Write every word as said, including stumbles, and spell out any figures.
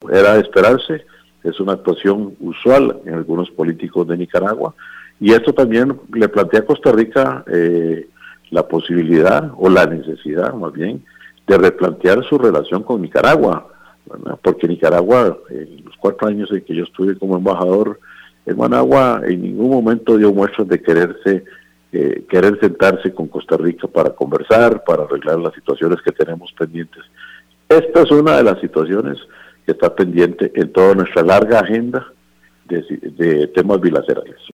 era de esperarse, es una actuación usual en algunos políticos de Nicaragua, y esto también le plantea a Costa Rica eh, la posibilidad, o la necesidad más bien, de replantear su relación con Nicaragua, ¿verdad? Porque Nicaragua, en los cuatro años en que yo estuve como embajador en Managua, en ningún momento dio muestras de quererse eh, querer sentarse con Costa Rica para conversar, para arreglar las situaciones que tenemos pendientes. Esta es una de las situaciones que está pendiente en toda nuestra larga agenda de, de temas bilaterales.